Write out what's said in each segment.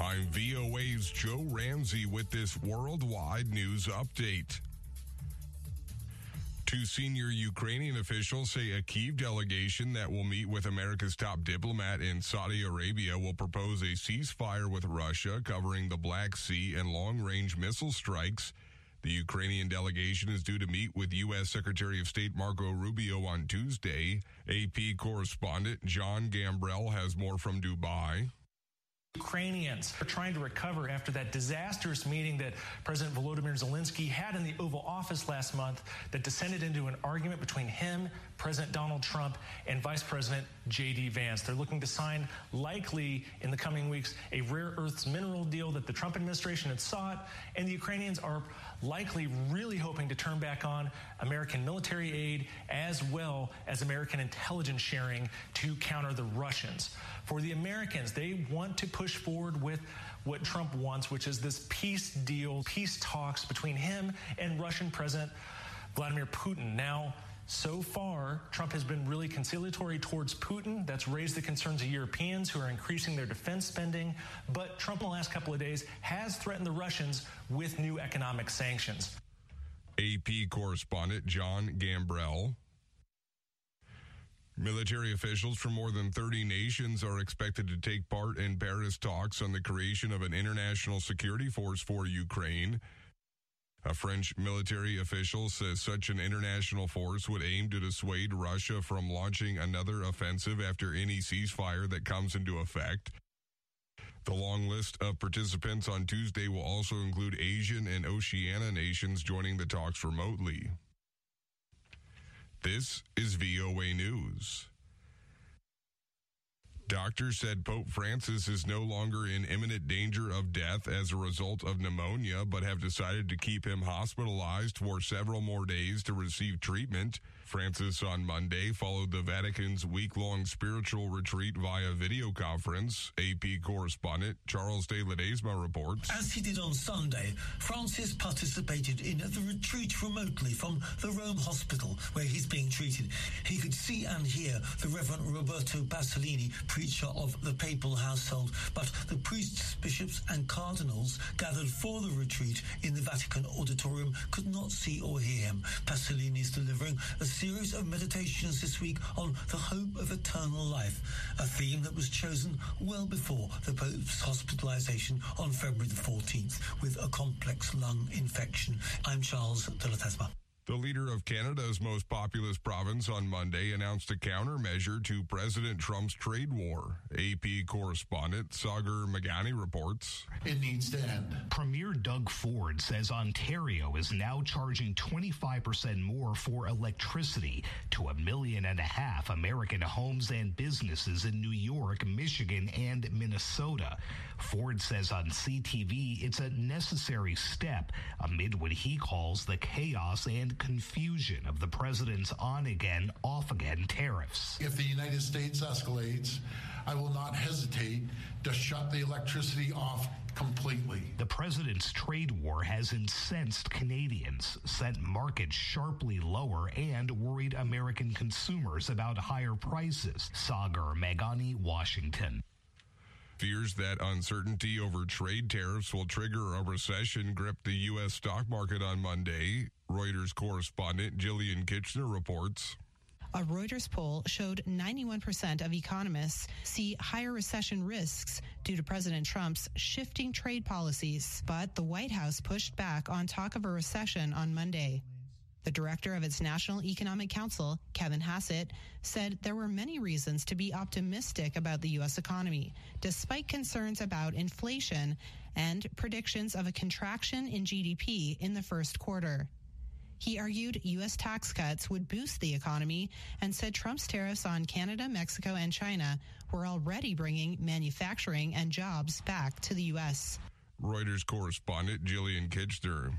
I'm VOA's Joe Ramsey with this worldwide news update. Two senior Ukrainian officials say a Kyiv delegation that will meet with America's top diplomat in Saudi Arabia will propose a ceasefire with Russia covering the Black Sea and long-range missile strikes. The Ukrainian delegation is due to meet with U.S. Secretary of State Marco Rubio on Tuesday. AP correspondent John Gambrell has more from Dubai. Ukrainians are trying to recover after that disastrous meeting that President Volodymyr Zelensky had in the Oval Office last month that descended into an argument between him, President Donald Trump, and Vice President J.D. Vance. They're looking to sign, likely in the coming weeks, a rare earths mineral deal that the Trump administration had sought, and the Ukrainians are likely really hoping to turn back on American military aid as well as American intelligence sharing to counter the Russians. For the Americans, they want to push forward with what Trump wants, which is this peace deal, peace talks between him and Russian President Vladimir Putin. Now, so far, Trump has been really conciliatory towards Putin. That's raised the concerns of Europeans who are increasing their defense spending. But Trump in the last couple of days has threatened the Russians with new economic sanctions. AP correspondent John Gambrell. Military officials from more than 30 nations are expected to take part in Paris talks on the creation of an international security force for Ukraine. A French military official says such an international force would aim to dissuade Russia from launching another offensive after any ceasefire that comes into effect. The long list of participants on Tuesday will also include Asian and Oceania nations joining the talks remotely. This is VOA News. Doctors said Pope Francis is no longer in imminent danger of death as a result of pneumonia, but have decided to keep him hospitalized for several more days to receive treatment. Francis on Monday followed the Vatican's week-long spiritual retreat via video conference. AP correspondent Charles de Ledesma reports. As he did on Sunday, Francis participated in the retreat remotely from the Rome hospital where he's being treated. He could see and hear the Reverend Roberto Pasolini, preacher of the papal household, but the priests, bishops and cardinals gathered for the retreat in the Vatican auditorium could not see or hear him. Pasolini is delivering a series of meditations this week on the hope of eternal life, a theme that was chosen well before the Pope's hospitalization on February the 14th with a complex lung infection. I'm Charles de Ledesma. The leader of Canada's most populous province on Monday announced a countermeasure to President Trump's trade war. AP correspondent Sagar Meghani reports. It needs to end. Premier Doug Ford says Ontario is now charging 25% more for electricity to 1.5 million American homes and businesses in New York, Michigan, and Minnesota. Ford says on CTV it's a necessary step amid what he calls the chaos and confusion of the president's on-again, off-again tariffs. If the United States escalates, I will not hesitate to shut the electricity off completely. The president's trade war has incensed Canadians, sent markets sharply lower, and worried American consumers about higher prices. Sagar Meghani, Washington. Fears that uncertainty over trade tariffs will trigger a recession gripped the U.S. stock market on Monday. Reuters correspondent Jillian Kitchener reports. A Reuters poll showed 91% of economists see higher recession risks due to President Trump's shifting trade policies. But the White House pushed back on talk of a recession on Monday. The director of its National Economic Council, Kevin Hassett, said there were many reasons to be optimistic about the U.S. economy, despite concerns about inflation and predictions of a contraction in GDP in the first quarter. He argued U.S. tax cuts would boost the economy and said Trump's tariffs on Canada, Mexico, and China were already bringing manufacturing and jobs back to the U.S. Reuters correspondent Jillian Kitchener.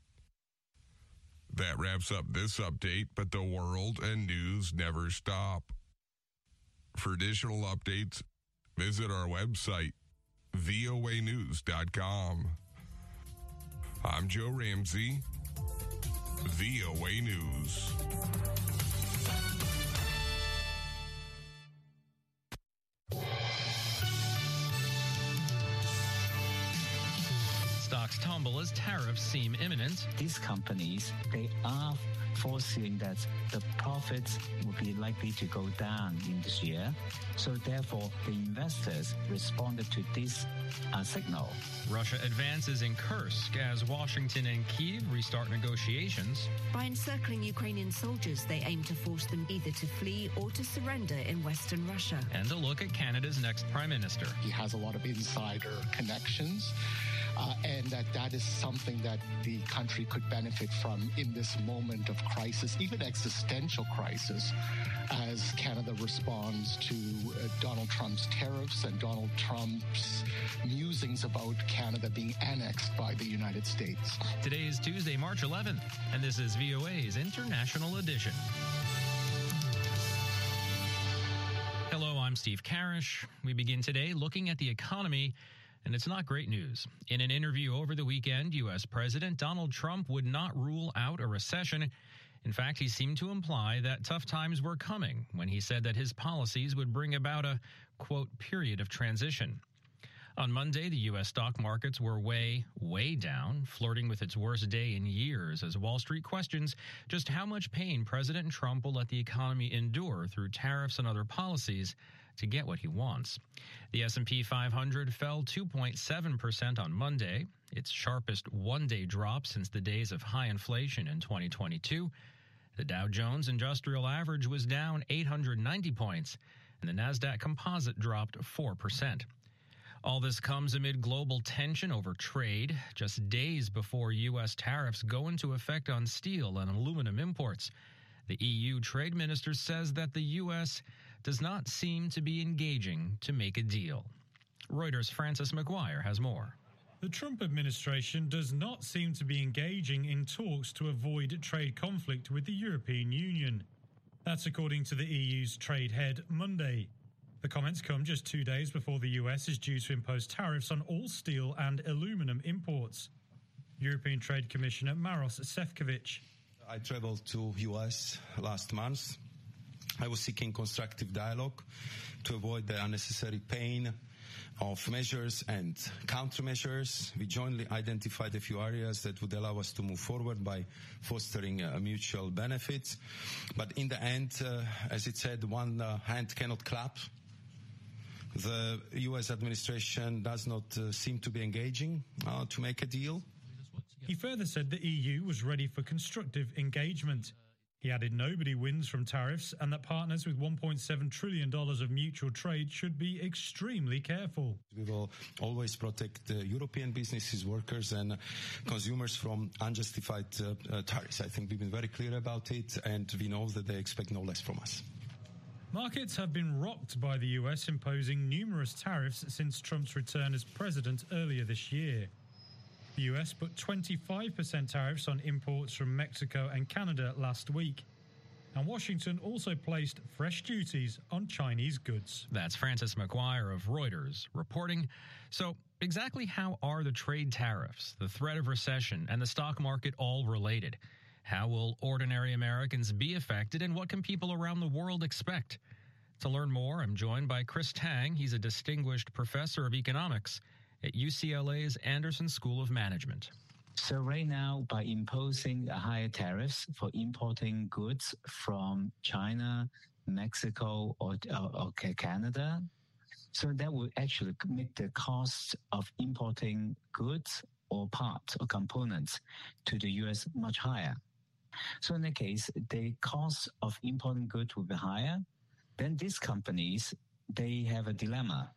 That wraps up this update, but the world and news never stop. For additional updates, visit our website, voanews.com. I'm Joe Ramsey, VOA News. stocks tumble as tariffs seem imminent. These companies, they are foreseeing that the profits will be likely to go down in this year. So therefore, the investors responded to this signal. Russia advances in Kursk as Washington and Kyiv restart negotiations. By encircling Ukrainian soldiers, they aim to force them either to flee or to surrender in Western Russia. And a look at Canada's next Prime Minister. He has a lot of insider connections. And that is something that the country could benefit from in this moment of crisis, even existential crisis, as Canada responds to Donald Trump's tariffs and Donald Trump's musings about Canada being annexed by the United States. Today is Tuesday, March 11th, and this is VOA's International Edition. Hello, I'm Steve Karish. We begin today looking at the economy. And it's not great news. In an interview over the weekend, U.S. President Donald Trump would not rule out a recession. In fact, he seemed to imply that tough times were coming when he said that his policies would bring about a, quote, period of transition. On Monday, the U.S. stock markets were way down, flirting with its worst day in years as Wall Street questions just how much pain President Trump will let the economy endure through tariffs and other policies to get what he wants. The S&P 500 fell 2.7% on Monday, its sharpest one-day drop since the days of high inflation in 2022. The Dow Jones Industrial Average was down 890 points, and the Nasdaq Composite dropped 4%. All this comes amid global tension over trade, just days before U.S. tariffs go into effect on steel and aluminum imports. The EU trade minister says that the U.S. does not seem to be engaging to make a deal. Reuters' Francis McGuire has more. The Trump administration does not seem to be engaging in talks to avoid trade conflict with the European Union. That's according to the EU's trade head Monday. The comments come just 2 days before the US is due to impose tariffs on all steel and aluminum imports. European Trade Commissioner Maros Sefcovic. I traveled to US last month. I was seeking constructive dialogue to avoid the unnecessary pain of measures and countermeasures. We jointly identified a few areas that would allow us to move forward by fostering mutual benefits. But in the end, as it said, one hand cannot clap. The U.S. administration does not seem to be engaging to make a deal. He further said the EU was ready for constructive engagement. He added nobody wins from tariffs and that partners with $1.7 trillion of mutual trade should be extremely careful. We will always protect European businesses, workers and consumers from unjustified tariffs. I think we've been very clear about it and we know that they expect no less from us. Markets have been rocked by the US imposing numerous tariffs since Trump's return as president earlier this year. The US put 25% tariffs on imports from Mexico and Canada last week. And Washington also placed fresh duties on Chinese goods. That's Francis McGuire of Reuters reporting. So exactly how are the trade tariffs, the threat of recession, and the stock market all related? How will ordinary Americans be affected, and what can people around the world expect? To learn more, I'm joined by Chris Tang. He's a distinguished professor of economics at UCLA's Anderson School of Management. So right now, by imposing higher tariffs for importing goods from China, Mexico, or Canada, so that will actually make the cost of importing goods or parts or components to the U.S. much higher. So in that case, the cost of importing goods will be higher. Then these companies, they have a dilemma.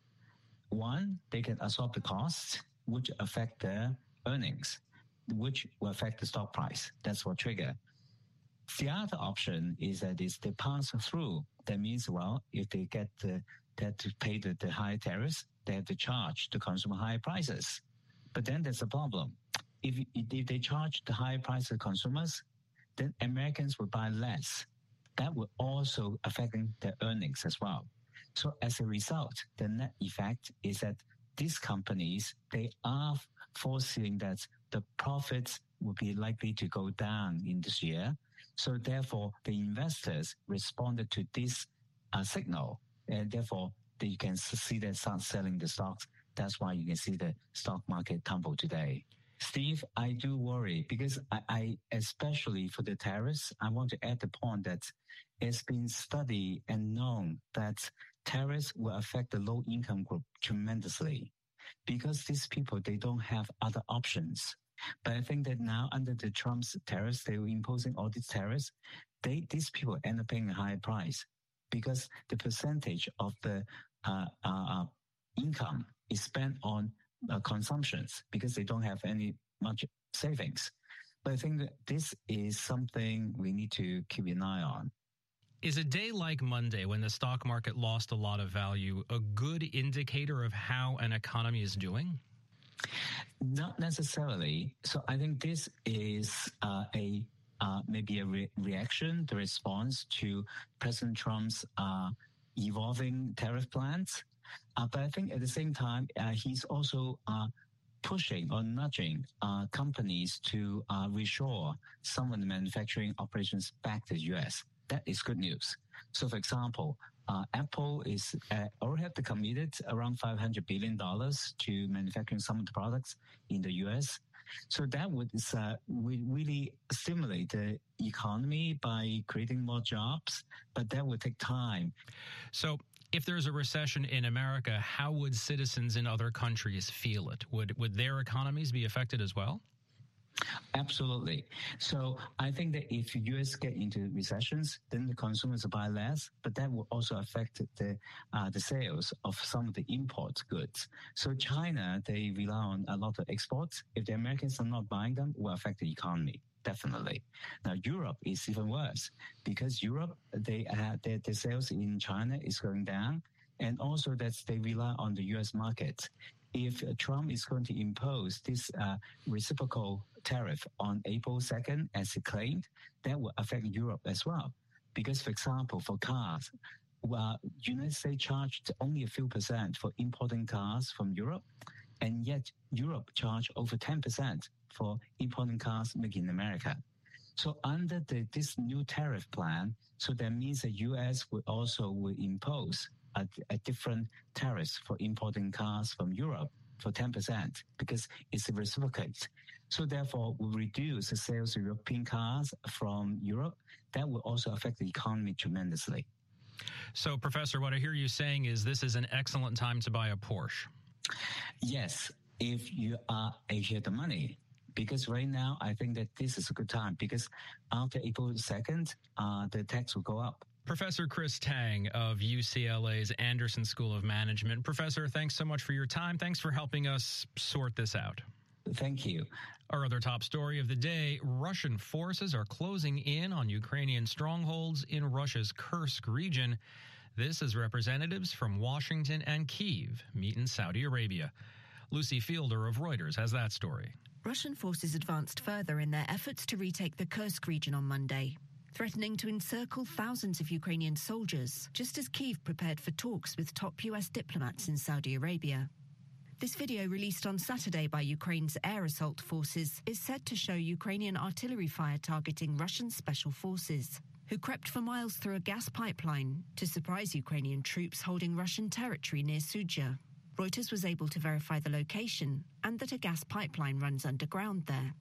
One, they can absorb the costs, which affect their earnings, which will affect the stock price. That's what trigger. The other option is that they pass through. That means, well, if they get they have to pay the high tariffs, they have to charge the consumer higher prices. But then there's a problem. If they charge the higher price to consumers, then Americans will buy less. That will also affect their earnings as well. So as a result, the net effect is that these companies, they are foreseeing that the profits will be likely to go down in this year. So therefore, the investors responded to this signal, and therefore you can see them start selling the stocks. That's why you can see the stock market tumble today. Steve, I do worry because I especially for the tariffs, I want to add the point that it's been studied and known that tariffs will affect the low-income group tremendously because these people, they don't have other options. But I think that now under the Trump's tariffs, they were imposing all these tariffs, these people end up paying a higher price because the percentage of the income is spent on consumptions because they don't have any much savings. But I think that this is something we need to keep an eye on. Is a day like Monday, when the stock market lost a lot of value, a good indicator of how an economy is doing? Not necessarily. So I think this is maybe a reaction, the response to President Trump's evolving tariff plans. But I think at the same time, he's also pushing or nudging companies to reshore some of the manufacturing operations back to the U.S. That is good news. So, for example, Apple is already have committed around $500 billion to manufacturing some of the products in the U.S. So that would really stimulate the economy by creating more jobs, but that would take time. So if there's a recession in America, how would citizens in other countries feel it? Would their economies be affected as well? Absolutely. So I think that if U.S. get into recessions, then the consumers buy less, but that will also affect the sales of some of the import goods. So China, they rely on a lot of exports. If the Americans are not buying them, it will affect the economy. Definitely. Now, Europe is even worse because Europe, their sales in China is going down, and also that they rely on the U.S. market. If Trump is going to impose this reciprocal tariff on April 2nd, as he claimed, that will affect Europe as well. Because, for example, for cars, United States charged only a few percent for importing cars from Europe, and yet Europe charged over 10% for importing cars made in America. So under this new tariff plan, so that means the U.S. will impose a different tariffs for importing cars from Europe for 10% because it's a reciprocate. So therefore, we reduce the sales of European cars from Europe. That will also affect the economy tremendously. So, Professor, what I hear you saying is this is an excellent time to buy a Porsche. Yes, if you have the money. Because right now, I think that this is a good time because after April 2nd, the tax will go up. Professor Chris Tang of UCLA's Anderson School of Management. Professor, thanks so much for your time. Thanks for helping us sort this out. Thank you. Our other top story of the day, Russian forces are closing in on Ukrainian strongholds in Russia's Kursk region. This as representatives from Washington and Kyiv meet in Saudi Arabia. Lucy Fielder of Reuters has that story. Russian forces advanced further in their efforts to retake the Kursk region on Monday, threatening to encircle thousands of Ukrainian soldiers, just as Kyiv prepared for talks with top U.S. diplomats in Saudi Arabia. This video released on Saturday by Ukraine's air assault forces is said to show Ukrainian artillery fire targeting Russian special forces, who crept for miles through a gas pipeline to surprise Ukrainian troops holding Russian territory near Sudzha. Reuters was able to verify the location and that a gas pipeline runs underground there.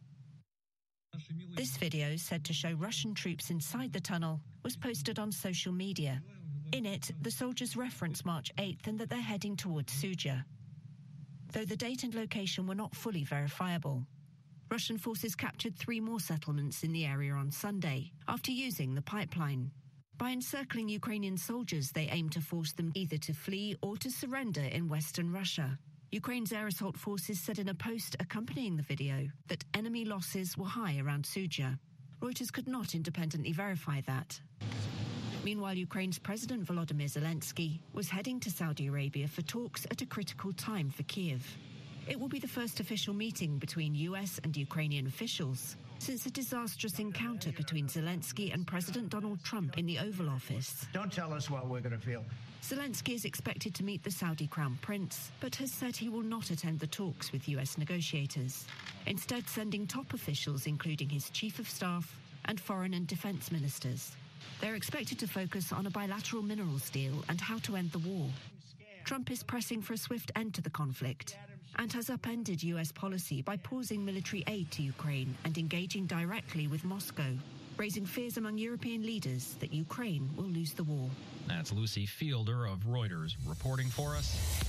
This video, said to show Russian troops inside the tunnel, was posted on social media. In it, the soldiers reference March 8th and that they're heading towards Sudzha, though the date and location were not fully verifiable. Russian forces captured 3 more settlements in the area on Sunday after using the pipeline. By encircling Ukrainian soldiers, they aim to force them either to flee or to surrender in western Russia. Ukraine's air assault forces said in a post accompanying the video that enemy losses were high around Sudzha. Reuters could not independently verify that. Meanwhile, Ukraine's President Volodymyr Zelensky was heading to Saudi Arabia for talks at a critical time for Kyiv. It will be the first official meeting between US and Ukrainian officials since a disastrous encounter between Zelensky and President Donald Trump in the Oval Office. Don't tell us what we're going to feel. Zelensky is expected to meet the Saudi Crown Prince, but has said he will not attend the talks with US negotiators, instead sending top officials including his chief of staff and foreign and defense ministers. They're expected to focus on a bilateral minerals deal and how to end the war. Trump is pressing for a swift end to the conflict and has upended U.S. policy by pausing military aid to Ukraine and engaging directly with Moscow, raising fears among European leaders that Ukraine will lose the war. That's Lucy Fielder of Reuters reporting for us.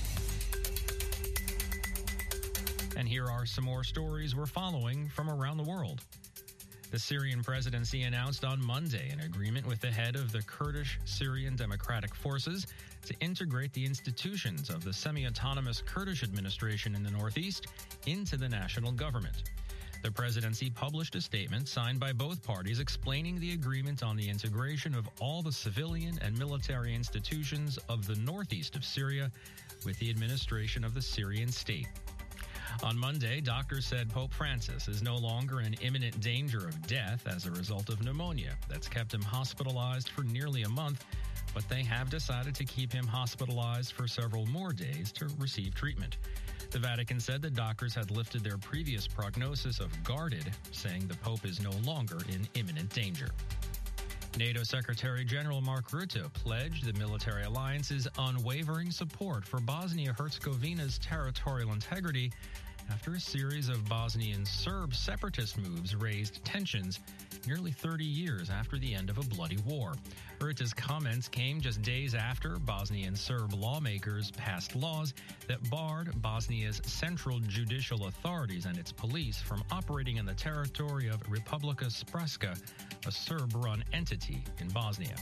And here are some more stories we're following from around the world. The Syrian presidency announced on Monday an agreement with the head of the Kurdish Syrian Democratic Forces to integrate the institutions of the semi-autonomous Kurdish administration in the northeast into the national government. The presidency published a statement signed by both parties explaining the agreement on the integration of all the civilian and military institutions of the northeast of Syria with the administration of the Syrian state. On Monday, doctors said Pope Francis is no longer in imminent danger of death as a result of pneumonia that's kept him hospitalized for nearly a month, but they have decided to keep him hospitalized for several more days to receive treatment. The Vatican said that doctors had lifted their previous prognosis of guarded, saying the Pope is no longer in imminent danger. NATO Secretary General Mark Rutte pledged the military alliance's unwavering support for Bosnia-Herzegovina's territorial integrity after a series of Bosnian Serb separatist moves raised tensions nearly 30 years after the end of a bloody war. Rutte's comments came just days after Bosnian Serb lawmakers passed laws that barred Bosnia's central judicial authorities and its police from operating in the territory of Republika Srpska, a Serb-run entity in Bosnia.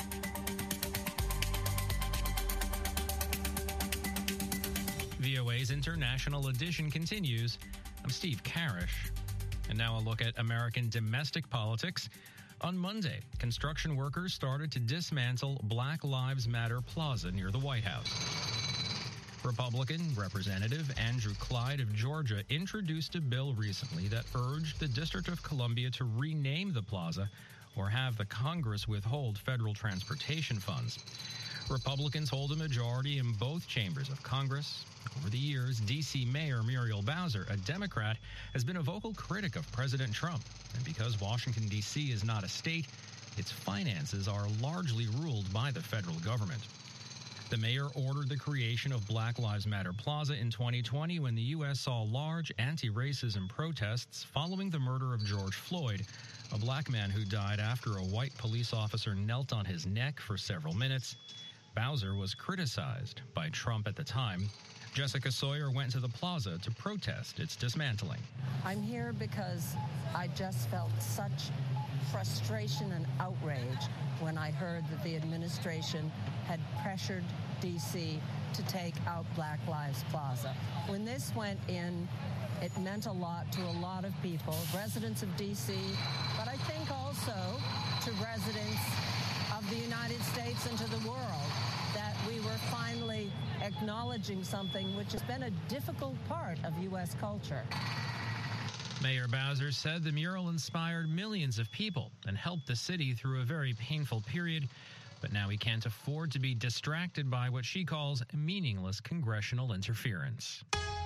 VOA's International Edition continues. I'm Steve Karish. And now a look at American domestic politics. On Monday, construction workers started to dismantle Black Lives Matter Plaza near the White House. Republican Representative Andrew Clyde of Georgia introduced a bill recently that urged the District of Columbia to rename the plaza or have the Congress withhold federal transportation funds. Republicans hold a majority in both chambers of Congress. Over the years, D.C. Mayor Muriel Bowser, a Democrat, has been a vocal critic of President Trump. And because Washington, D.C. is not a state, its finances are largely ruled by the federal government. The mayor ordered the creation of Black Lives Matter Plaza in 2020 when the U.S. saw large anti-racism protests following the murder of George Floyd, a black man who died after a white police officer knelt on his neck for several minutes. Bowser was criticized by Trump at the time. Jessica Sawyer went to the plaza to protest its dismantling. I'm here because I just felt such frustration and outrage when I heard that the administration had pressured D.C. to take out Black Lives Plaza. When this went in, it meant a lot to a lot of people, residents of D.C., but I think also to residents of the United States and to the world, that we were finally acknowledging something which has been a difficult part of U.S. culture. Mayor Bowser said the mural inspired millions of people and helped the city through a very painful period, but now he can't afford to be distracted by what she calls meaningless congressional interference.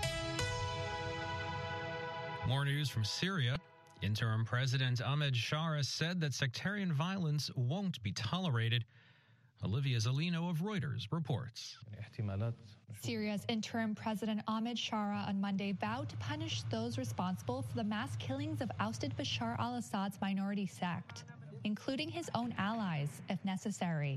More news from Syria. Interim President Ahmed Shara said that sectarian violence won't be tolerated. Olivia Zolino of Reuters reports. Syria's interim president Ahmed Shara on Monday vowed to punish those responsible for the mass killings of ousted Bashar al-Assad's minority sect, including his own allies, if necessary.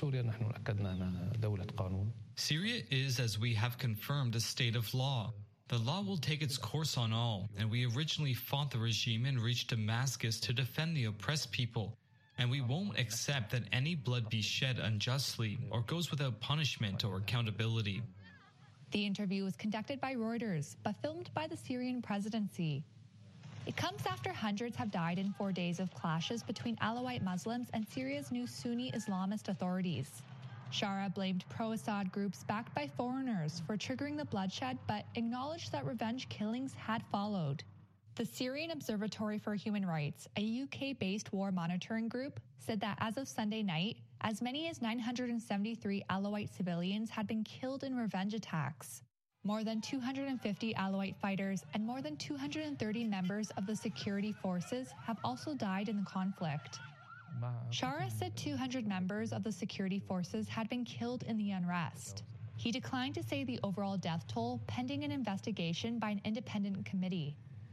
Syria is, as we have confirmed, a state of law. The law will take its course on all, and we originally fought the regime and reached Damascus to defend the oppressed people. And we won't accept that any blood be shed unjustly or goes without punishment or accountability. The interview was conducted by Reuters, but filmed by the Syrian presidency. It comes after hundreds have died in 4 days of clashes between Alawite Muslims and Syria's new Sunni Islamist authorities. Shara blamed pro-Assad groups backed by foreigners for triggering the bloodshed, but acknowledged that revenge killings had followed. The Syrian Observatory for Human Rights, a UK-based war monitoring group, said that as of Sunday night, as many as 973 Alawite civilians had been killed in revenge attacks. More than 250 Alawite fighters and more than 230 members of the security forces have also died in the conflict. Shara said 200 members of the security forces had been killed in the unrest. He declined to say the overall death toll, pending an investigation by an independent committee.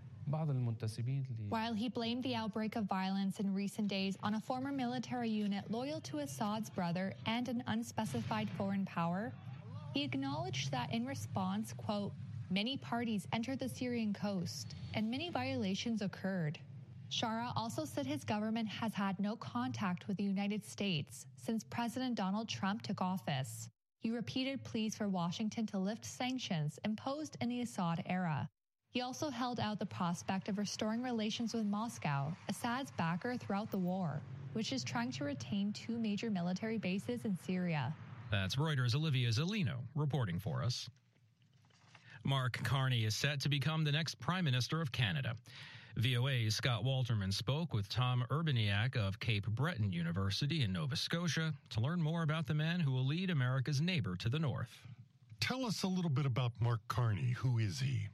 While he blamed the outbreak of violence in recent days on a former military unit loyal to Assad's brother and an unspecified foreign power, he acknowledged that in response, quote, many parties entered the Syrian coast and many violations occurred. Shara also said his government has had no contact with the United States since President Donald Trump took office. He repeated pleas for Washington to lift sanctions imposed in the Assad era. He also held out the prospect of restoring relations with Moscow, Assad's backer throughout the war, which is trying to retain 2 major military bases in Syria. That's Reuters' Olivia Zellino reporting for us. Mark Carney is set to become the next Prime Minister of Canada. VOA's Scott Walterman spoke with Tom Urbaniak of Cape Breton University in Nova Scotia to learn more about the man who will lead America's neighbor to the north. Tell us a little bit about Mark Carney. Who is he?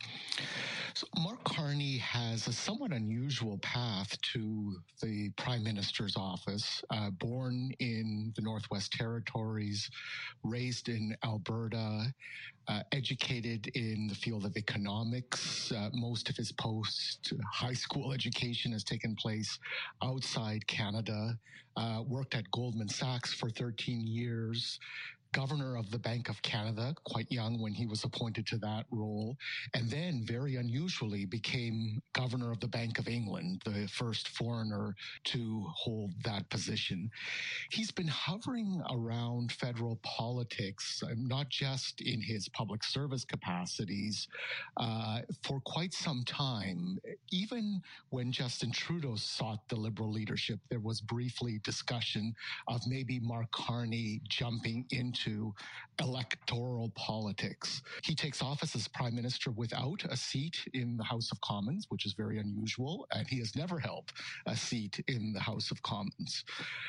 So Mark Carney has a somewhat unusual path to the Prime Minister's office. Born in the Northwest Territories, raised in Alberta, educated in the field of economics. Most of his post-high school education has taken place outside Canada. Worked at Goldman Sachs for 13 years. Governor of the Bank of Canada, quite young when he was appointed to that role, and then very unusually became governor of the Bank of England, the first foreigner to hold that position. He's been hovering around federal politics, not just in his public service capacities, for quite some time. Even when Justin Trudeau sought the Liberal leadership, there was briefly discussion of maybe Mark Carney jumping into electoral politics. He takes office as Prime Minister without a seat in the House of Commons, which is very unusual, and he has never held a seat in the House of Commons.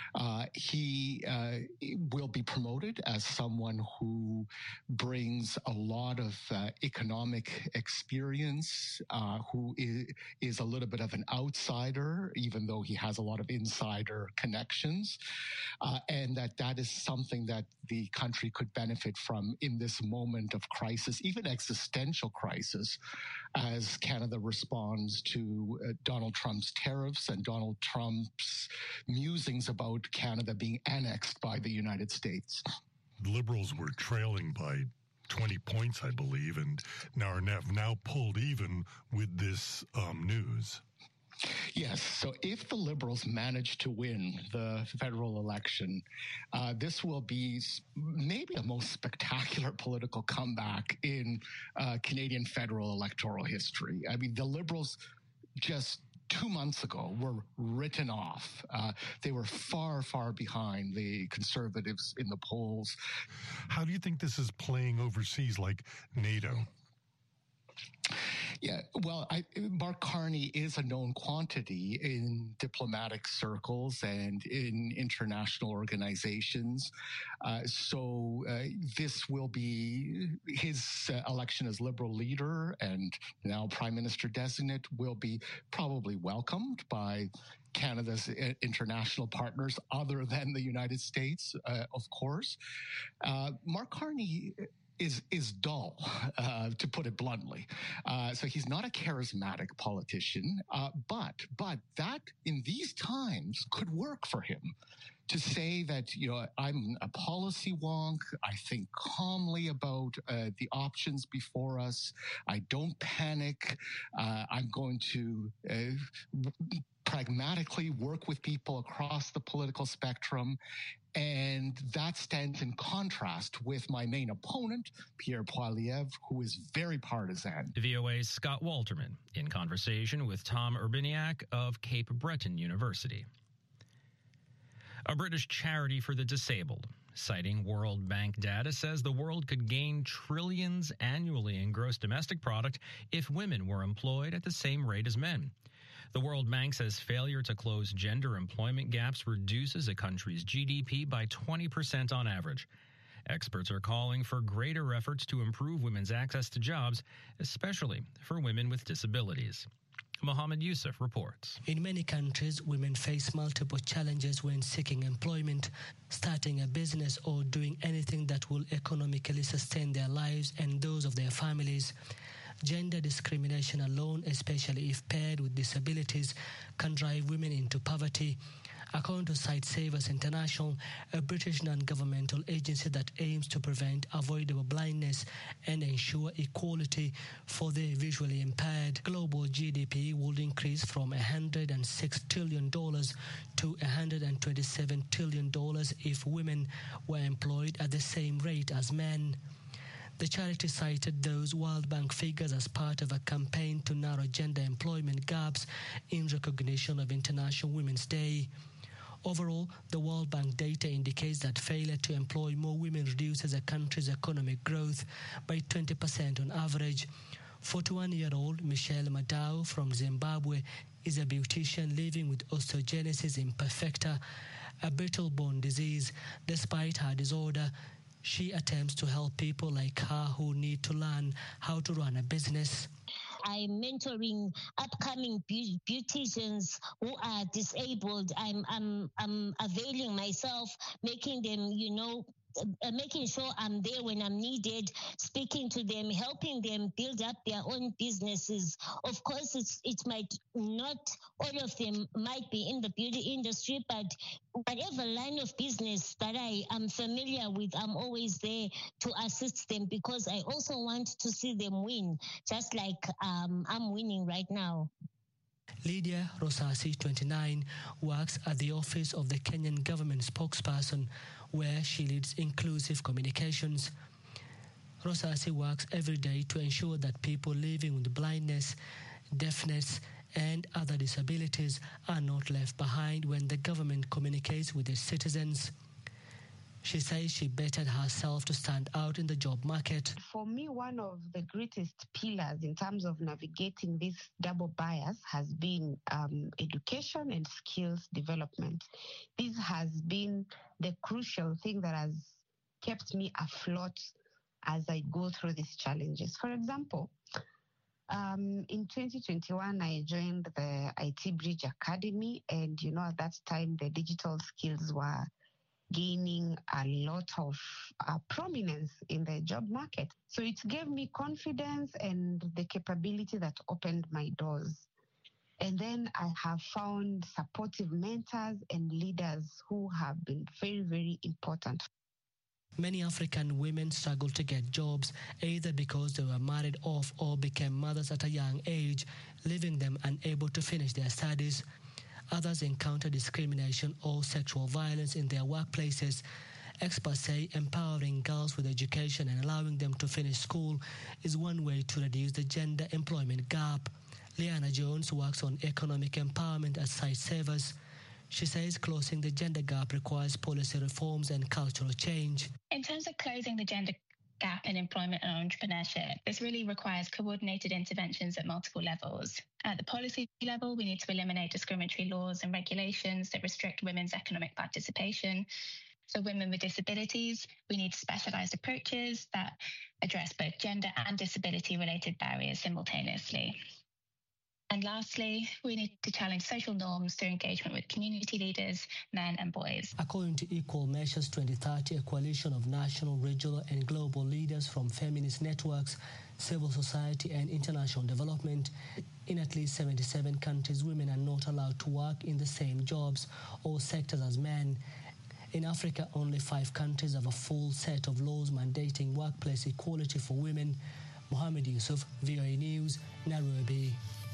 He will be promoted as someone who brings a lot of economic experience, who is a little bit of an outsider, even though he has a lot of insider connections, and that is something that the country could benefit from in this moment of crisis, even existential crisis, as Canada responds to Donald Trump's tariffs and Donald Trump's musings about Canada being annexed by the United States. Liberals were trailing by 20 points, I believe, and have now pulled even with this news. Yes. So if the Liberals manage to win the federal election, this will be maybe the most spectacular political comeback in Canadian federal electoral history. I mean, the Liberals just 2 months ago were written off. They were far, far behind the Conservatives in the polls. How do you think this is playing overseas, like NATO? Yeah, well, Mark Carney is a known quantity in diplomatic circles and in international organizations. So this will be his election as Liberal leader and now Prime Minister designate will be probably welcomed by Canada's international partners other than the United States, of course. Mark Carney is dull, to put it bluntly. So he's not a charismatic politician, but that in these times could work for him. To say that, I'm a policy wonk, I think calmly about the options before us, I don't panic, I'm going to pragmatically work with people across the political spectrum. And that stands in contrast with my main opponent, Pierre Poilievre, who is very partisan. VOA's Scott Walterman in conversation with Tom Urbaniak of Cape Breton University. A British charity for the disabled, citing World Bank data, says the world could gain trillions annually in gross domestic product if women were employed at the same rate as men. The World Bank says failure to close gender employment gaps reduces a country's GDP by 20% on average. Experts are calling for greater efforts to improve women's access to jobs, especially for women with disabilities. Mohammed Yusuf reports. In many countries, women face multiple challenges when seeking employment, starting a business or doing anything that will economically sustain their lives and those of their families. Gender discrimination alone, especially if paired with disabilities, can drive women into poverty. According to Sight Savers International, a British non-governmental agency that aims to prevent avoidable blindness and ensure equality for the visually impaired, global GDP would increase from $106 trillion to $127 trillion if women were employed at the same rate as men. The charity cited those World Bank figures as part of a campaign to narrow gender employment gaps in recognition of International Women's Day. Overall, the World Bank data indicates that failure to employ more women reduces a country's economic growth by 20% on average. 41-year-old Michelle Madao from Zimbabwe is a beautician living with osteogenesis imperfecta, a brittle bone disease. Despite her disorder, she attempts to help people like her who need to learn how to run a business. I'm mentoring upcoming beauticians who are disabled. I'm availing myself, making them, making sure I'm there when I'm needed, speaking to them, helping them build up their own businesses. Of course, it might not, all of them might be in the beauty industry, but whatever line of business that I am familiar with, I'm always there to assist them because I also want to see them win, just like I'm winning right now. Lydia Rosasi, 29, works at the office of the Kenyan government spokesperson, where she leads inclusive communications. Rosasi works every day to ensure that people living with blindness, deafness, and other disabilities are not left behind when the government communicates with its citizens. She says she bettered herself to stand out in the job market. For me, one of the greatest pillars in terms of navigating this double bias has been education and skills development. This has been the crucial thing that has kept me afloat as I go through these challenges. For example, in 2021, I joined the IT Bridge Academy, and at that time, the digital skills were gaining a lot of prominence in the job market. So it gave me confidence and the capability that opened my doors. And then I have found supportive mentors and leaders who have been very, very important. Many African women struggle to get jobs, either because they were married off or became mothers at a young age, leaving them unable to finish their studies. Others encounter discrimination or sexual violence in their workplaces. Experts say empowering girls with education and allowing them to finish school is one way to reduce the gender employment gap. Liana Jones works on economic empowerment at Sight Savers. She says closing the gender gap requires policy reforms and cultural change. In terms of closing the gender gap in employment and entrepreneurship, this really requires coordinated interventions at multiple levels. At the policy level, we need to eliminate discriminatory laws and regulations that restrict women's economic participation. For women with disabilities, we need specialised approaches that address both gender and disability-related barriers simultaneously. And lastly, we need to challenge social norms through engagement with community leaders, men and boys. According to Equal Measures 2030, a coalition of national, regional and global leaders from feminist networks, civil society and international development, in at least 77 countries, women are not allowed to work in the same jobs or sectors as men. In Africa, only 5 countries have a full set of laws mandating workplace equality for women. Mohammed Yusuf, VOA News, Nairobi.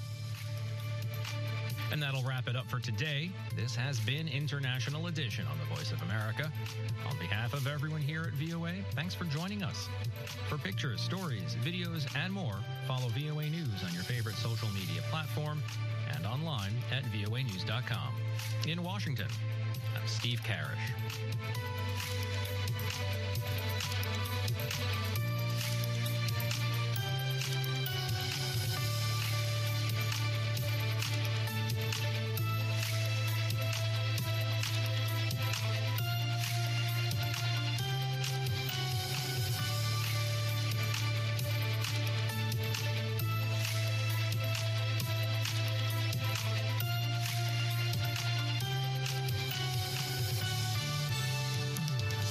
And that'll wrap it up for today. This has been International Edition on the Voice of America. On behalf of everyone here at VOA, thanks for joining us. For pictures, stories, videos, and more, follow VOA News on your favorite social media platform and online at voanews.com. In Washington, I'm Steve Karish.